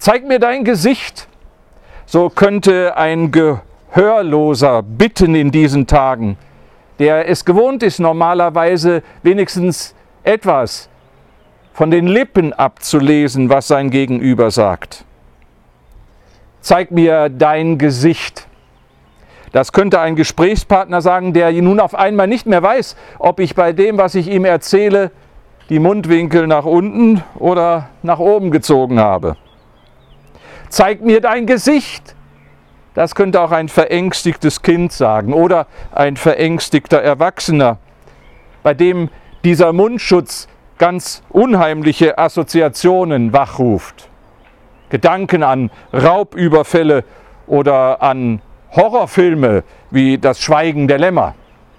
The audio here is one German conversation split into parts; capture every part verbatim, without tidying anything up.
Zeig mir dein Gesicht. So könnte ein Gehörloser bitten in diesen Tagen, der es gewohnt ist, normalerweise wenigstens etwas von den Lippen abzulesen, was sein Gegenüber sagt. Zeig mir dein Gesicht. Das könnte ein Gesprächspartner sagen, der nun auf einmal nicht mehr weiß, ob ich bei dem, was ich ihm erzähle, die Mundwinkel nach unten oder nach oben gezogen habe. Zeig mir dein Gesicht. Das könnte auch ein verängstigtes Kind sagen oder ein verängstigter Erwachsener, bei dem dieser Mundschutz ganz unheimliche Assoziationen wachruft. Gedanken an Raubüberfälle oder an Horrorfilme wie Das Schweigen der Lämmer.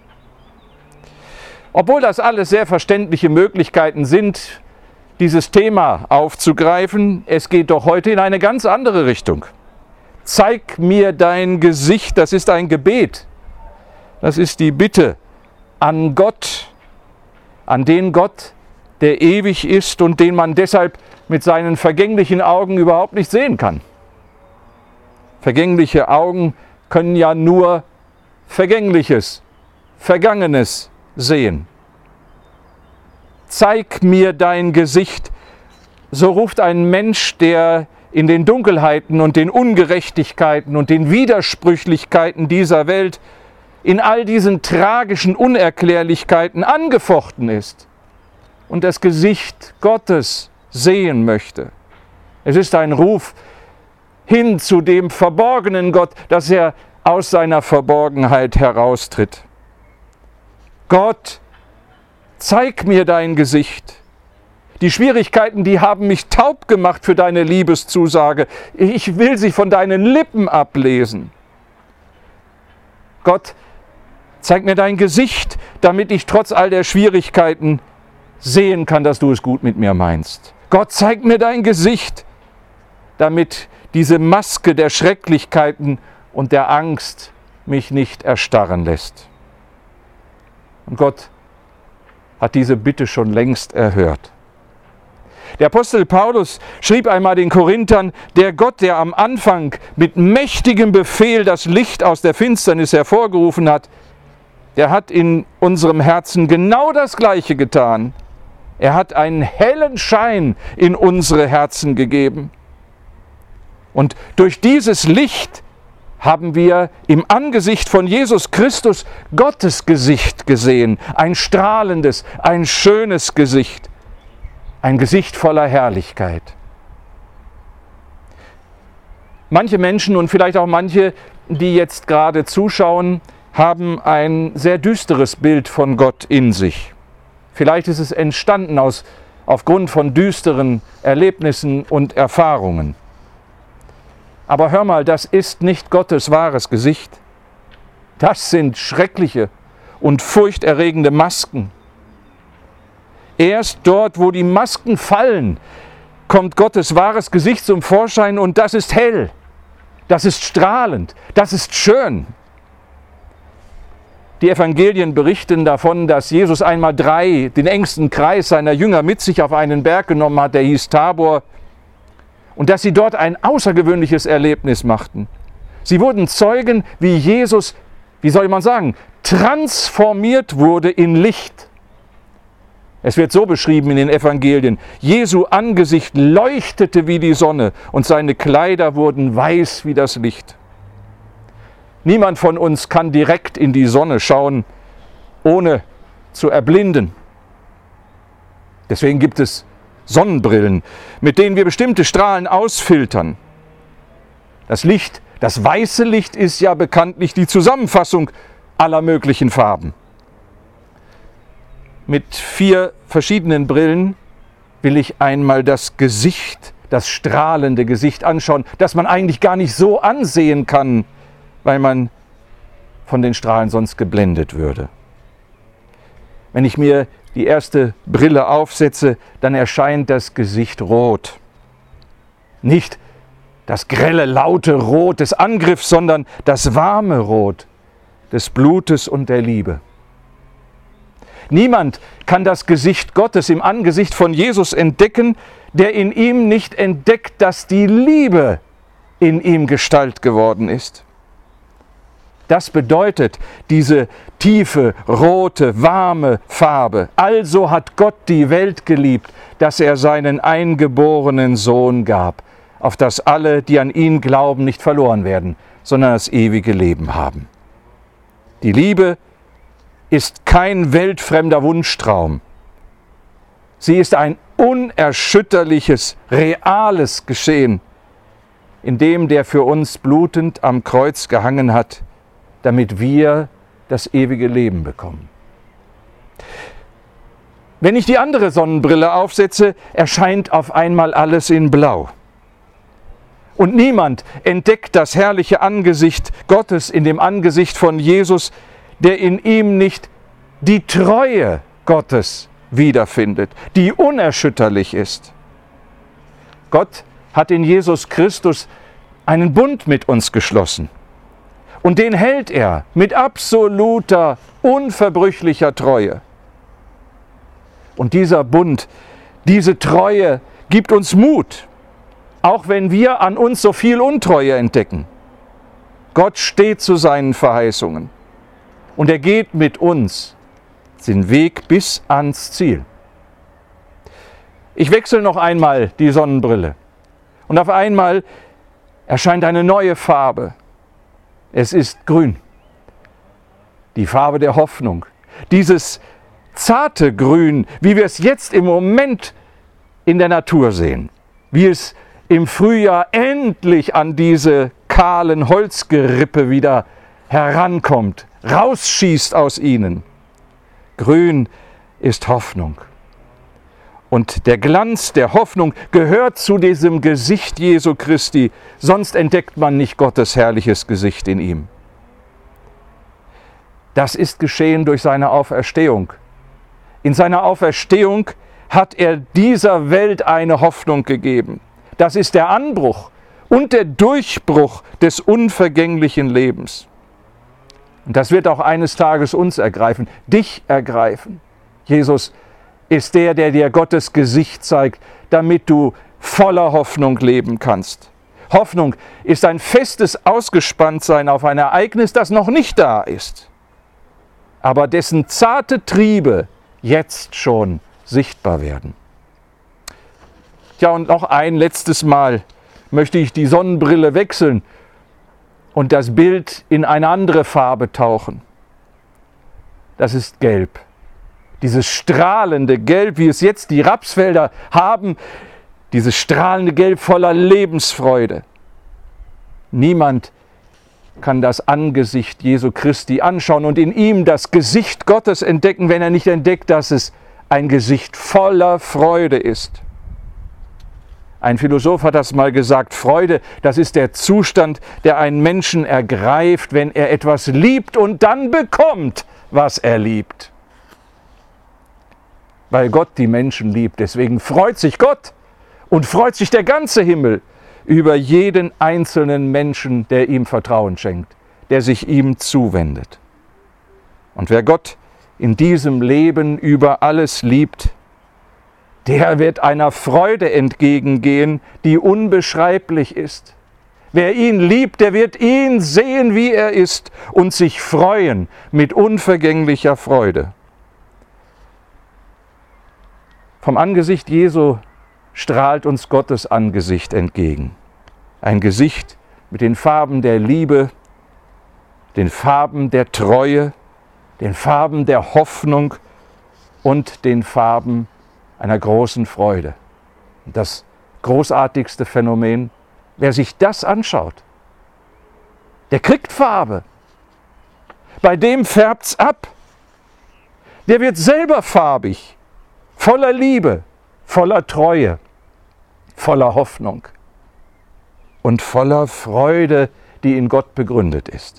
Obwohl das alles sehr verständliche Möglichkeiten sind, dieses Thema aufzugreifen, es geht doch heute in eine ganz andere Richtung. Zeig mir dein Gesicht, das ist ein Gebet. Das ist die Bitte an Gott, an den Gott, der ewig ist und den man deshalb mit seinen vergänglichen Augen überhaupt nicht sehen kann. Vergängliche Augen können ja nur Vergängliches, Vergangenes sehen. Zeig mir dein Gesicht, so ruft ein Mensch, der in den Dunkelheiten und den Ungerechtigkeiten und den Widersprüchlichkeiten dieser Welt, in all diesen tragischen Unerklärlichkeiten angefochten ist und das Gesicht Gottes sehen möchte. Es ist ein Ruf hin zu dem verborgenen Gott, dass er aus seiner Verborgenheit heraustritt. Gott, zeig mir dein Gesicht. Die Schwierigkeiten, die haben mich taub gemacht für deine Liebeszusage. Ich will sie von deinen Lippen ablesen. Gott, zeig mir dein Gesicht, damit ich trotz all der Schwierigkeiten sehen kann, dass du es gut mit mir meinst. Gott, zeig mir dein Gesicht, damit diese Maske der Schrecklichkeiten und der Angst mich nicht erstarren lässt. Und Gott hat diese Bitte schon längst erhört. Der Apostel Paulus schrieb einmal den Korinthern, der Gott, der am Anfang mit mächtigem Befehl das Licht aus der Finsternis hervorgerufen hat, der hat in unserem Herzen genau das Gleiche getan. Er hat einen hellen Schein in unsere Herzen gegeben. Und durch dieses Licht haben wir im Angesicht von Jesus Christus Gottes Gesicht gesehen. Ein strahlendes, ein schönes Gesicht. Ein Gesicht voller Herrlichkeit. Manche Menschen und vielleicht auch manche, die jetzt gerade zuschauen, haben ein sehr düsteres Bild von Gott in sich. Vielleicht ist es entstanden aus, aufgrund von düsteren Erlebnissen und Erfahrungen. Aber hör mal, das ist nicht Gottes wahres Gesicht. Das sind schreckliche und furchterregende Masken. Erst dort, wo die Masken fallen, kommt Gottes wahres Gesicht zum Vorschein und das ist hell, das ist strahlend, das ist schön. Die Evangelien berichten davon, dass Jesus einmal drei, den engsten Kreis seiner Jünger mit sich auf einen Berg genommen hat, der hieß Tabor, und dass sie dort ein außergewöhnliches Erlebnis machten. Sie wurden Zeugen, wie Jesus, wie soll man sagen, transformiert wurde in Licht. Es wird so beschrieben in den Evangelien: Jesu Angesicht leuchtete wie die Sonne und seine Kleider wurden weiß wie das Licht. Niemand von uns kann direkt in die Sonne schauen, ohne zu erblinden. Deswegen gibt es Sonnenbrillen, mit denen wir bestimmte Strahlen ausfiltern. Das Licht, das weiße Licht ist ja bekanntlich die Zusammenfassung aller möglichen Farben. Mit vier verschiedenen Brillen will ich einmal das Gesicht, das strahlende Gesicht anschauen, das man eigentlich gar nicht so ansehen kann, weil man von den Strahlen sonst geblendet würde. Wenn ich mir die erste Brille aufsetze, dann erscheint das Gesicht rot. Nicht das grelle, laute Rot des Angriffs, sondern das warme Rot des Blutes und der Liebe. Niemand kann das Gesicht Gottes im Angesicht von Jesus entdecken, der in ihm nicht entdeckt, dass die Liebe in ihm Gestalt geworden ist. Das bedeutet diese tiefe, rote, warme Farbe. Also hat Gott die Welt geliebt, dass er seinen eingeborenen Sohn gab, auf dass alle, die an ihn glauben, nicht verloren werden, sondern das ewige Leben haben. Die Liebe ist kein weltfremder Wunschtraum. Sie ist ein unerschütterliches, reales Geschehen, in dem der für uns blutend am Kreuz gehangen hat, damit wir das ewige Leben bekommen. Wenn ich die andere Sonnenbrille aufsetze, erscheint auf einmal alles in Blau. Und niemand entdeckt das herrliche Angesicht Gottes in dem Angesicht von Jesus, der in ihm nicht die Treue Gottes wiederfindet, die unerschütterlich ist. Gott hat in Jesus Christus einen Bund mit uns geschlossen. Und den hält er mit absoluter, unverbrüchlicher Treue. Und dieser Bund, diese Treue gibt uns Mut, auch wenn wir an uns so viel Untreue entdecken. Gott steht zu seinen Verheißungen und er geht mit uns den Weg bis ans Ziel. Ich wechsle noch einmal die Sonnenbrille und auf einmal erscheint eine neue Farbe. Es ist grün, die Farbe der Hoffnung. Dieses zarte Grün, wie wir es jetzt im Moment in der Natur sehen, wie es im Frühjahr endlich an diese kahlen Holzgerippe wieder herankommt, rausschießt aus ihnen. Grün ist Hoffnung. Und der Glanz der Hoffnung gehört zu diesem Gesicht Jesu Christi, sonst entdeckt man nicht Gottes herrliches Gesicht in ihm. Das ist geschehen durch seine Auferstehung. In seiner Auferstehung hat er dieser Welt eine Hoffnung gegeben. Das ist der Anbruch und der Durchbruch des unvergänglichen Lebens. Und das wird auch eines Tages uns ergreifen, dich ergreifen. Jesus ist der, der dir Gottes Gesicht zeigt, damit du voller Hoffnung leben kannst. Hoffnung ist ein festes Ausgespanntsein auf ein Ereignis, das noch nicht da ist, aber dessen zarte Triebe jetzt schon sichtbar werden. Tja, und noch ein letztes Mal möchte ich die Sonnenbrille wechseln und das Bild in eine andere Farbe tauchen. Das ist Gelb. Dieses strahlende Gelb, wie es jetzt die Rapsfelder haben, dieses strahlende Gelb voller Lebensfreude. Niemand kann das Angesicht Jesu Christi anschauen und in ihm das Gesicht Gottes entdecken, wenn er nicht entdeckt, dass es ein Gesicht voller Freude ist. Ein Philosoph hat das mal gesagt, Freude, das ist der Zustand, der einen Menschen ergreift, wenn er etwas liebt und dann bekommt, was er liebt. Weil Gott die Menschen liebt. Deswegen freut sich Gott und freut sich der ganze Himmel über jeden einzelnen Menschen, der ihm Vertrauen schenkt, der sich ihm zuwendet. Und wer Gott in diesem Leben über alles liebt, der wird einer Freude entgegengehen, die unbeschreiblich ist. Wer ihn liebt, der wird ihn sehen, wie er ist, und sich freuen mit unvergänglicher Freude. Vom Angesicht Jesu strahlt uns Gottes Angesicht entgegen. Ein Gesicht mit den Farben der Liebe, den Farben der Treue, den Farben der Hoffnung und den Farben einer großen Freude. Und das großartigste Phänomen, wer sich das anschaut, der kriegt Farbe. Bei dem färbt's ab. Der wird selber farbig. Voller Liebe, voller Treue, voller Hoffnung und voller Freude, die in Gott begründet ist.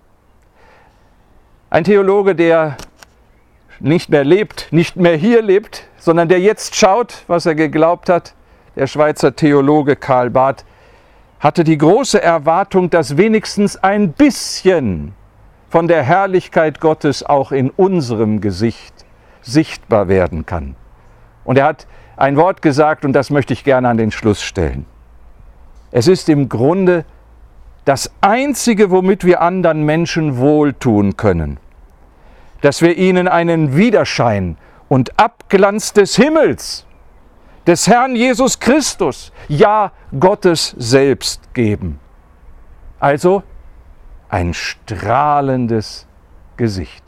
Ein Theologe, der nicht mehr lebt, nicht mehr hier lebt, sondern der jetzt schaut, was er geglaubt hat, der Schweizer Theologe Karl Barth, hatte die große Erwartung, dass wenigstens ein bisschen von der Herrlichkeit Gottes auch in unserem Gesicht sichtbar werden kann. Und er hat ein Wort gesagt, und das möchte ich gerne an den Schluss stellen. Es ist im Grunde das Einzige, womit wir anderen Menschen wohltun können, dass wir ihnen einen Widerschein und Abglanz des Himmels, des Herrn Jesus Christus, ja Gottes selbst geben. Also ein strahlendes Gesicht.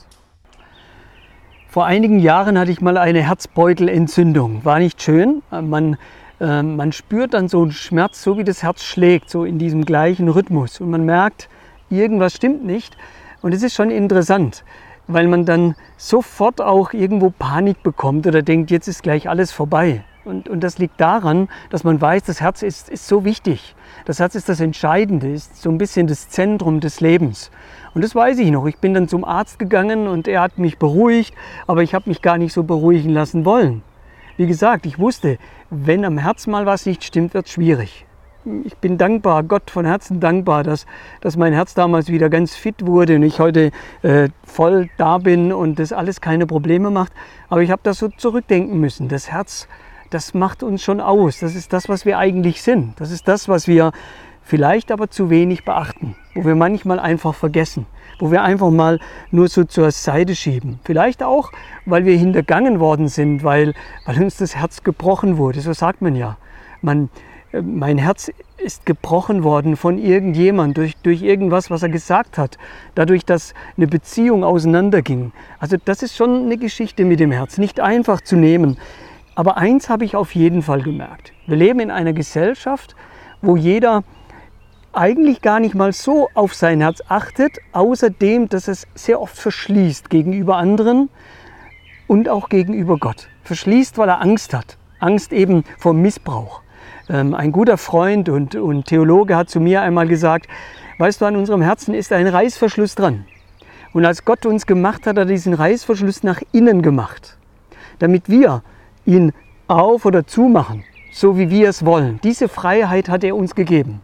Vor einigen Jahren hatte ich mal eine Herzbeutelentzündung. War nicht schön. Man, äh, man spürt dann so einen Schmerz, so wie das Herz schlägt, so in diesem gleichen Rhythmus. Und man merkt, irgendwas stimmt nicht. Und es ist schon interessant, weil man dann sofort auch irgendwo Panik bekommt oder denkt, jetzt ist gleich alles vorbei. Und, und das liegt daran, dass man weiß, das Herz ist, ist so wichtig. Das Herz ist das Entscheidende, ist so ein bisschen das Zentrum des Lebens. Und das weiß ich noch. Ich bin dann zum Arzt gegangen und er hat mich beruhigt, aber ich habe mich gar nicht so beruhigen lassen wollen. Wie gesagt, ich wusste, wenn am Herz mal was nicht stimmt, wird es schwierig. Ich bin dankbar, Gott von Herzen dankbar, dass, dass mein Herz damals wieder ganz fit wurde und ich heute äh, voll da bin und das alles keine Probleme macht. Aber ich habe das so zurückdenken müssen. Das Herz, das macht uns schon aus. Das ist das, was wir eigentlich sind. Das ist das, was wir vielleicht aber zu wenig beachten, wo wir manchmal einfach vergessen, wo wir einfach mal nur so zur Seite schieben. Vielleicht auch, weil wir hintergangen worden sind, weil, weil uns das Herz gebrochen wurde. So sagt man ja. Man, mein Herz ist gebrochen worden von irgendjemand, durch, durch irgendwas, was er gesagt hat, dadurch, dass eine Beziehung auseinanderging. Also das ist schon eine Geschichte mit dem Herz, nicht einfach zu nehmen. Aber eins habe ich auf jeden Fall gemerkt. Wir leben in einer Gesellschaft, wo jeder eigentlich gar nicht mal so auf sein Herz achtet, außerdem, dass es sehr oft verschließt gegenüber anderen und auch gegenüber Gott. Verschließt, weil er Angst hat. Angst eben vor Missbrauch. Ähm, ein guter Freund und, und Theologe hat zu mir einmal gesagt, weißt du, an unserem Herzen ist ein Reißverschluss dran. Und als Gott uns gemacht hat, hat er diesen Reißverschluss nach innen gemacht, damit wir ihn auf- oder zumachen, so wie wir es wollen. Diese Freiheit hat er uns gegeben.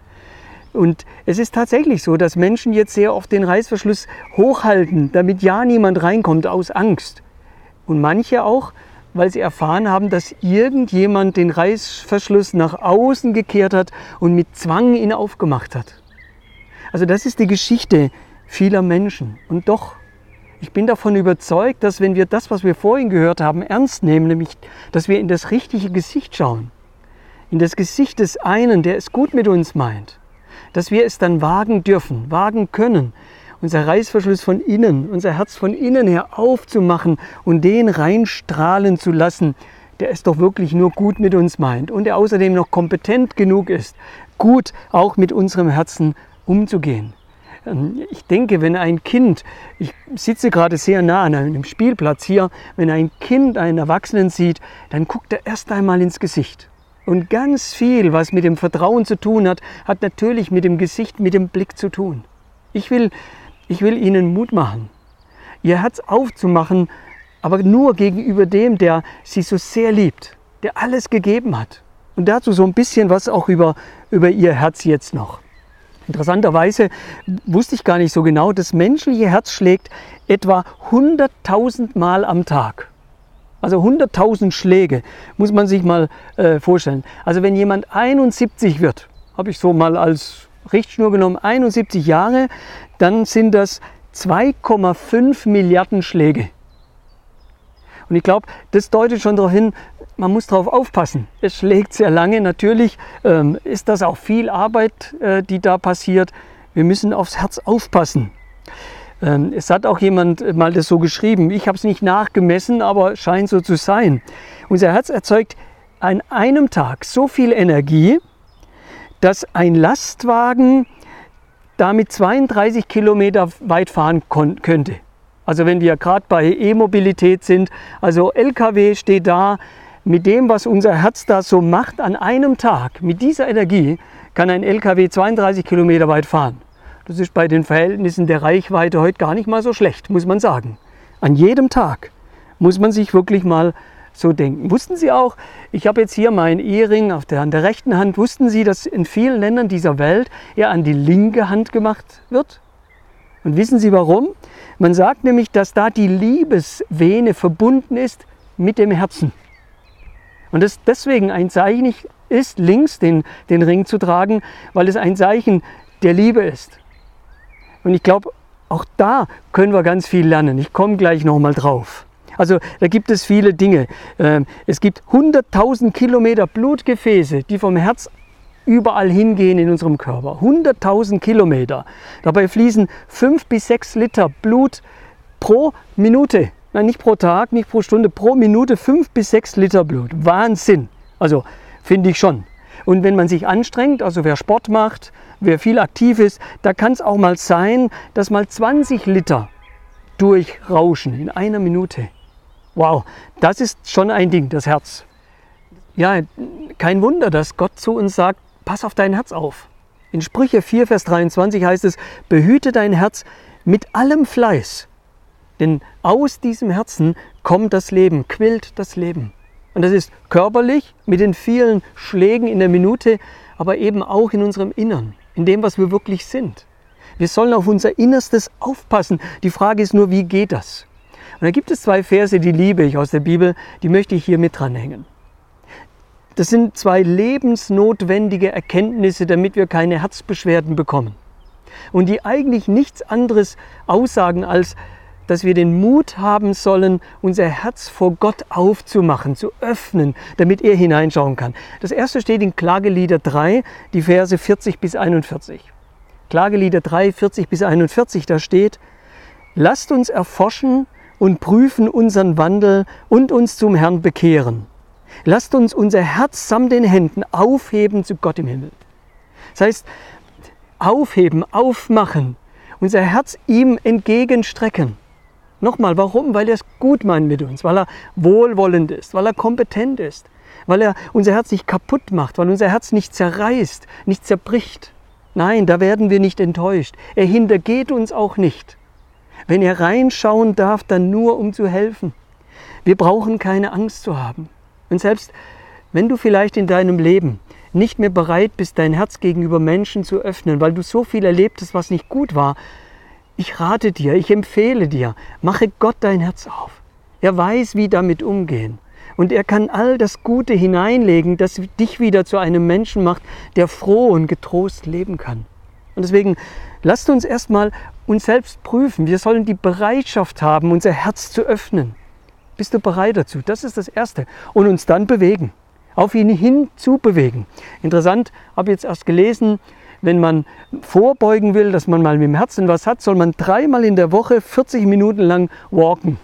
Und es ist tatsächlich so, dass Menschen jetzt sehr oft den Reißverschluss hochhalten, damit ja niemand reinkommt aus Angst. Und manche auch, weil sie erfahren haben, dass irgendjemand den Reißverschluss nach außen gekehrt hat und mit Zwang ihn aufgemacht hat. Also das ist die Geschichte vieler Menschen. Und doch, ich bin davon überzeugt, dass wenn wir das, was wir vorhin gehört haben, ernst nehmen, nämlich, dass wir in das richtige Gesicht schauen, in das Gesicht des einen, der es gut mit uns meint, dass wir es dann wagen dürfen, wagen können, unser Reißverschluss von innen, unser Herz von innen her aufzumachen und den reinstrahlen zu lassen, der es doch wirklich nur gut mit uns meint und der außerdem noch kompetent genug ist, gut auch mit unserem Herzen umzugehen. Ich denke, wenn ein Kind, ich sitze gerade sehr nah an einem Spielplatz hier, wenn ein Kind einen Erwachsenen sieht, dann guckt er erst einmal ins Gesicht. Und ganz viel, was mit dem Vertrauen zu tun hat, hat natürlich mit dem Gesicht, mit dem Blick zu tun. Ich will, ich will Ihnen Mut machen, Ihr Herz aufzumachen, aber nur gegenüber dem, der Sie so sehr liebt, der alles gegeben hat. Und dazu so ein bisschen was auch über, über Ihr Herz jetzt noch. Interessanterweise wusste ich gar nicht so genau, das menschliche Herz schlägt etwa hunderttausend Mal am Tag. Also hunderttausend Schläge, muss man sich mal äh, vorstellen. Also wenn jemand einundsiebzig wird, habe ich so mal als Richtschnur genommen, einundsiebzig Jahre, dann sind das zwei Komma fünf Milliarden Schläge. Und ich glaube, das deutet schon darauf hin, man muss darauf aufpassen. Es schlägt sehr lange, natürlich ähm, ist das auch viel Arbeit, äh, die da passiert. Wir müssen aufs Herz aufpassen. Ähm, es hat auch jemand mal das so geschrieben, ich habe es nicht nachgemessen, aber scheint so zu sein. Unser Herz erzeugt an einem Tag so viel Energie, dass ein Lastwagen damit zweiunddreißig Kilometer weit fahren könnte. Also wenn wir gerade bei E-Mobilität sind, also L K W steht da, mit dem, was unser Herz da so macht, an einem Tag, mit dieser Energie, kann ein L K W zweiunddreißig Kilometer weit fahren. Das ist bei den Verhältnissen der Reichweite heute gar nicht mal so schlecht, muss man sagen. An jedem Tag muss man sich wirklich mal so denken. Wussten Sie auch, ich habe jetzt hier meinen Ehering auf der, an der rechten Hand, wussten Sie, dass in vielen Ländern dieser Welt er an die linke Hand gemacht wird? Und wissen Sie warum? Man sagt nämlich, dass da die Liebesvene verbunden ist mit dem Herzen. Und das deswegen ein Zeichen ist, links den, den Ring zu tragen, weil es ein Zeichen der Liebe ist. Und ich glaube, auch da können wir ganz viel lernen. Ich komme gleich nochmal drauf. Also da gibt es viele Dinge. Es gibt hunderttausend Kilometer Blutgefäße, die vom Herz überall hingehen in unserem Körper. hunderttausend Kilometer. Dabei fließen fünf bis sechs Liter Blut pro Minute. Nein, nicht pro Tag, nicht pro Stunde, pro Minute fünf bis sechs Liter Blut. Wahnsinn. Also finde ich schon. Und wenn man sich anstrengt, also wer Sport macht, wer viel aktiv ist, da kann es auch mal sein, dass mal zwanzig Liter durchrauschen in einer Minute. Wow, das ist schon ein Ding, das Herz. Ja, kein Wunder, dass Gott zu uns sagt, pass auf dein Herz auf. In Sprüche vier, Vers dreiundzwanzig heißt es, behüte dein Herz mit allem Fleiß. Denn aus diesem Herzen kommt das Leben, quillt das Leben. Und das ist körperlich mit den vielen Schlägen in der Minute, aber eben auch in unserem Innern, in dem, was wir wirklich sind. Wir sollen auf unser Innerstes aufpassen. Die Frage ist nur, wie geht das? Und da gibt es zwei Verse, die liebe ich aus der Bibel, die möchte ich hier mit dranhängen. Das sind zwei lebensnotwendige Erkenntnisse, damit wir keine Herzbeschwerden bekommen. Und die eigentlich nichts anderes aussagen, als dass wir den Mut haben sollen, unser Herz vor Gott aufzumachen, zu öffnen, damit er hineinschauen kann. Das erste steht in Klagelieder drei, die Verse vierzig bis einundvierzig. Klagelieder drei, vierzig bis einundvierzig, da steht, lasst uns erforschen und prüfen unseren Wandel und uns zum Herrn bekehren. Lasst uns unser Herz samt den Händen aufheben zu Gott im Himmel. Das heißt, aufheben, aufmachen, unser Herz ihm entgegenstrecken. Nochmal, warum? Weil er es gut meint mit uns, weil er wohlwollend ist, weil er kompetent ist, weil er unser Herz nicht kaputt macht, weil unser Herz nicht zerreißt, nicht zerbricht. Nein, da werden wir nicht enttäuscht. Er hintergeht uns auch nicht. Wenn er reinschauen darf, dann nur um zu helfen. Wir brauchen keine Angst zu haben. Und selbst wenn du vielleicht in deinem Leben nicht mehr bereit bist, dein Herz gegenüber Menschen zu öffnen, weil du so viel erlebt hast, was nicht gut war, ich rate dir, ich empfehle dir, mache Gott dein Herz auf. Er weiß, wie damit umgehen. Und er kann all das Gute hineinlegen, das dich wieder zu einem Menschen macht, der froh und getrost leben kann. Und deswegen lasst uns erstmal uns selbst prüfen. Wir sollen die Bereitschaft haben, unser Herz zu öffnen. Bist du bereit dazu? Das ist das Erste. Und uns dann bewegen. Auf ihn hin zu bewegen. Interessant, habe jetzt erst gelesen, wenn man vorbeugen will, dass man mal mit dem Herzen was hat, soll man dreimal in der Woche vierzig Minuten lang walken.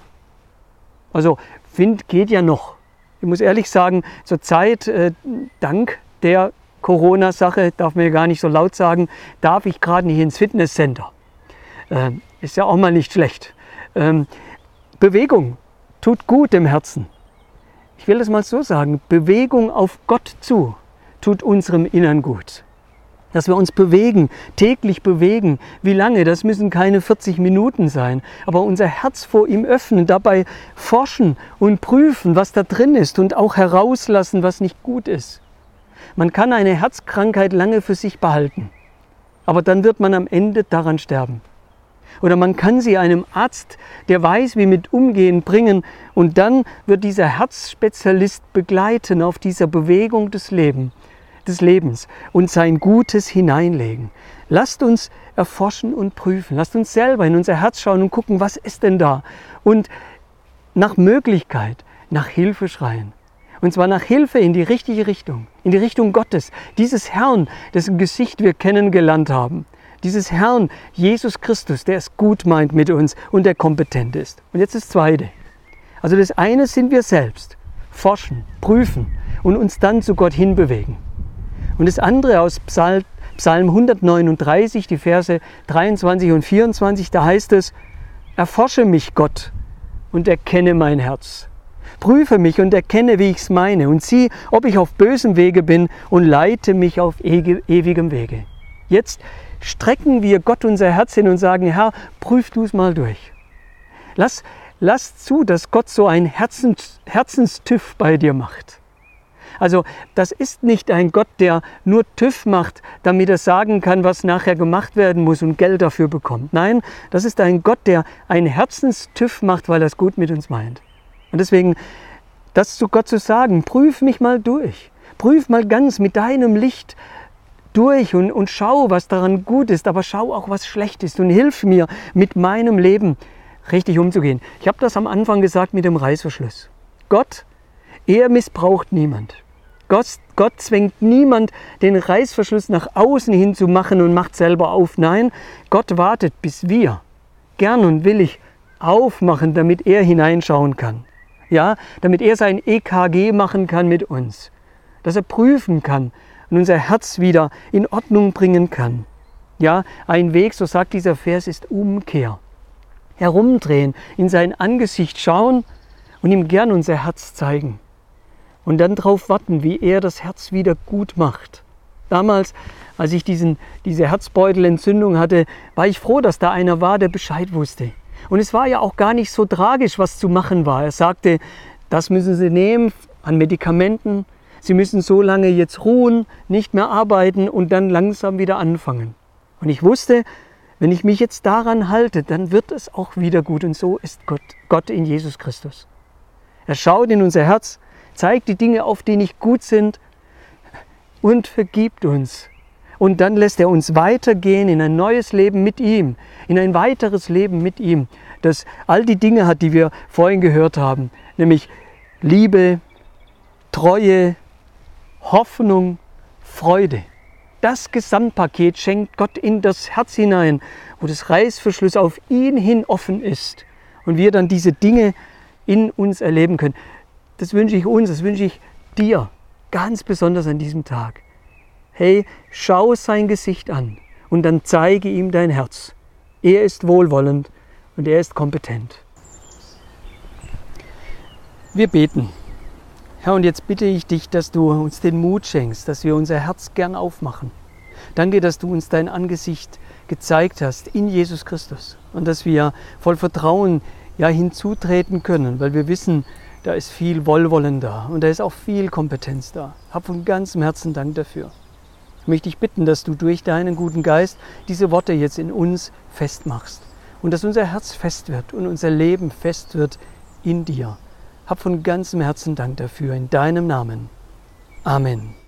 Also, Wind geht ja noch. Ich muss ehrlich sagen, zur Zeit, äh, dank der Corona-Sache, darf man ja gar nicht so laut sagen, darf ich gerade nicht ins Fitnesscenter. Äh, ist ja auch mal nicht schlecht. Ähm, Bewegung tut gut dem Herzen. Ich will das mal so sagen, Bewegung auf Gott zu tut unserem Innern gut. Dass wir uns bewegen, täglich bewegen. Wie lange? Das müssen keine vierzig Minuten sein. Aber unser Herz vor ihm öffnen, dabei forschen und prüfen, was da drin ist und auch herauslassen, was nicht gut ist. Man kann eine Herzkrankheit lange für sich behalten, aber dann wird man am Ende daran sterben. Oder man kann sie einem Arzt, der weiß, wie mit umgehen, bringen und dann wird dieser Herzspezialist begleiten auf dieser Bewegung des Lebens. des Lebens und sein Gutes hineinlegen. Lasst uns erforschen und prüfen. Lasst uns selber in unser Herz schauen und gucken, was ist denn da? Und nach Möglichkeit, nach Hilfe schreien. Und zwar nach Hilfe in die richtige Richtung, in die Richtung Gottes. Dieses Herrn, dessen Gesicht wir kennengelernt haben. Dieses Herrn, Jesus Christus, der es gut meint mit uns und der kompetent ist. Und jetzt das Zweite. Also das eine sind wir selbst. Forschen, prüfen und uns dann zu Gott hinbewegen. Und das andere aus Psalm hundertneununddreißig, die Verse dreiundzwanzig und vierundzwanzig, da heißt es, erforsche mich, Gott, und erkenne mein Herz. Prüfe mich und erkenne, wie ich es meine, und sieh, ob ich auf bösem Wege bin, und leite mich auf ewigem Wege. Jetzt strecken wir Gott unser Herz hin und sagen, Herr, prüf du es mal durch. Lass, lass zu, dass Gott so ein Herzens, Herzenstüff bei dir macht. Also das ist nicht ein Gott, der nur TÜV macht, damit er sagen kann, was nachher gemacht werden muss und Geld dafür bekommt. Nein, das ist ein Gott, der einen Herzens-TÜV macht, weil er es gut mit uns meint. Und deswegen, das zu Gott zu sagen, prüf mich mal durch. Prüf mal ganz mit deinem Licht durch und, und schau, was daran gut ist, aber schau auch, was schlecht ist und hilf mir, mit meinem Leben richtig umzugehen. Ich habe das am Anfang gesagt mit dem Reißverschluss. Gott, er missbraucht niemand. Gott, Gott zwingt niemand, den Reißverschluss nach außen hin zu machen und macht selber auf. Nein, Gott wartet, bis wir gern und willig aufmachen, damit er hineinschauen kann. Ja, damit er sein E K G machen kann mit uns. Dass er prüfen kann und unser Herz wieder in Ordnung bringen kann. Ja, ein Weg, so sagt dieser Vers, ist Umkehr. Herumdrehen, in sein Angesicht schauen und ihm gern unser Herz zeigen. Und dann darauf warten, wie er das Herz wieder gut macht. Damals, als ich diesen, diese Herzbeutelentzündung hatte, war ich froh, dass da einer war, der Bescheid wusste. Und es war ja auch gar nicht so tragisch, was zu machen war. Er sagte, das müssen Sie nehmen an Medikamenten. Sie müssen so lange jetzt ruhen, nicht mehr arbeiten und dann langsam wieder anfangen. Und ich wusste, wenn ich mich jetzt daran halte, dann wird es auch wieder gut. Und so ist Gott, Gott in Jesus Christus. Er schaut in unser Herz, zeigt die Dinge auf, die nicht gut sind und vergibt uns. Und dann lässt er uns weitergehen in ein neues Leben mit ihm, in ein weiteres Leben mit ihm, das all die Dinge hat, die wir vorhin gehört haben, nämlich Liebe, Treue, Hoffnung, Freude. Das Gesamtpaket schenkt Gott in das Herz hinein, wo das Reißverschluss auf ihn hin offen ist und wir dann diese Dinge in uns erleben können. Das wünsche ich uns, das wünsche ich dir ganz besonders an diesem Tag. Hey, schau sein Gesicht an und dann zeige ihm dein Herz. Er ist wohlwollend und er ist kompetent. Wir beten. Herr, und jetzt bitte ich dich, dass du uns den Mut schenkst, dass wir unser Herz gern aufmachen. Danke, dass du uns dein Angesicht gezeigt hast in Jesus Christus und dass wir voll Vertrauen ja, hinzutreten können, weil wir wissen, da ist viel Wohlwollen da und da ist auch viel Kompetenz da. Hab von ganzem Herzen Dank dafür. Ich möchte dich bitten, dass du durch deinen guten Geist diese Worte jetzt in uns festmachst und dass unser Herz fest wird und unser Leben fest wird in dir. Hab von ganzem Herzen Dank dafür, in deinem Namen. Amen.